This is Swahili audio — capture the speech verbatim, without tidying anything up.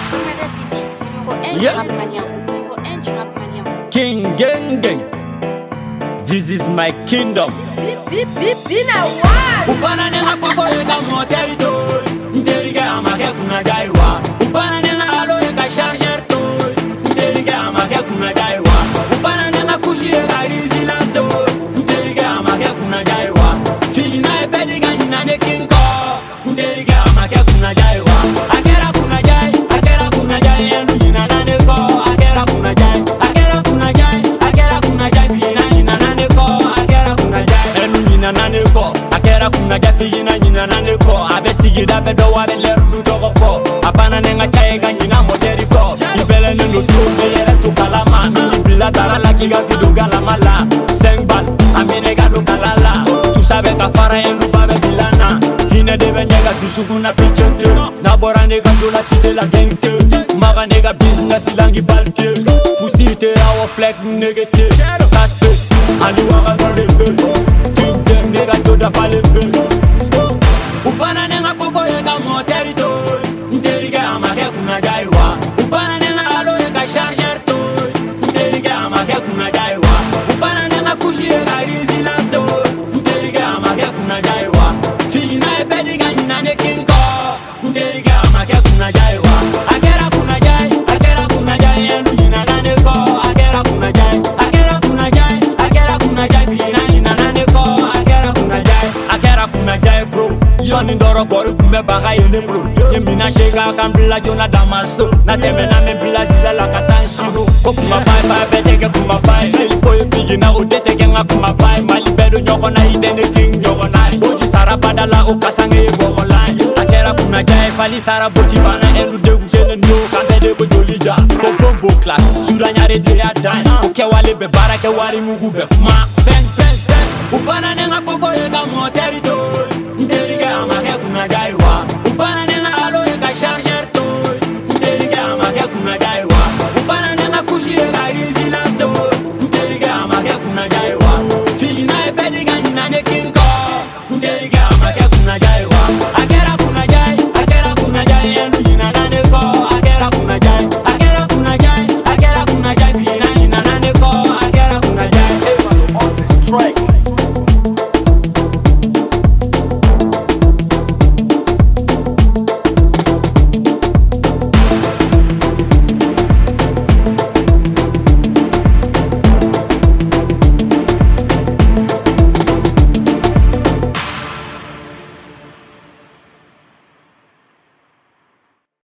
Yeah. King gang gang. This is my kingdom. Deep, deep, deep, dinner one. Upana nenga popo yeka moteri toy. Nterige amake kuna jaiwa. Upana nenga alo yeka charger toy. Nterige amake kuna jaiwa. Upana nenga kushi yeka rizilan toy. Nterige amake kuna jaiwa. Fina ebedi ganyina ne kinko. Nterige amake kuna jaiwa. Akera kuna jai, akera kuna jai enu jina nane ko. Akera kuna jai, akera kuna jai, akera kuna jai fina jina nane ko. Akera kuna jai enu jina nane ko. Akera kuna jai fina jina nane ko. Abe sigida be do wabe leru du togo fo. Apana nenga chai ganyina moteri ko. Ibele nendo tumbe yere tu kalama. Mini bila tarala kiga fidu galamala. Sengbal, amine gadu kalala. Tu sabe kafara enu babe bilana. Hine debe nyega tusukuna pichete. Nabora nega dola site la gengte. Maga nega business ilangi balke. Pusite awa fleck negete. Kaspe, andi waga donde be. Tinte nega doda vale be. Upana nenga popo yeka moteri toy. Nterige amake kuna jaiwa. Upana nenga alo yeka charger toy. Nterige amake kuna jaiwa. Upana nenga kushi yeka rizilan toy. Nterige amake kuna jaiwa. Fina ebedi ganyina ne kinko. Nterige amake kuna jaiwa. Akera kuna jai, akera kuna jai enu jina nane ko. Akera kuna jai, akera kuna jai, akera kuna jai fina jina nane ko. Akera kuna jai, akera kuna jai bro. Johnny Ndoro Gori kumbe baga yene bro. Yemina shega kambila jona damaso. Na teme na me bila zila la katanshiro. Ko kuma pai pai beteke kuma pai. Elipo yefigi na udeteke nga kuma pai. Mali bedo nyoko na itene king nyoko na. Boji sara badala ukasange yego online. Akera kuna jai fali sara boji bana. Elu de kumchele nyo kante de bojolija. Kopombo class, sura nyare de ya dine. Uke wale be bara ke wari mugu be kuma. Bang bang bang. Upana nenga popo yega moteri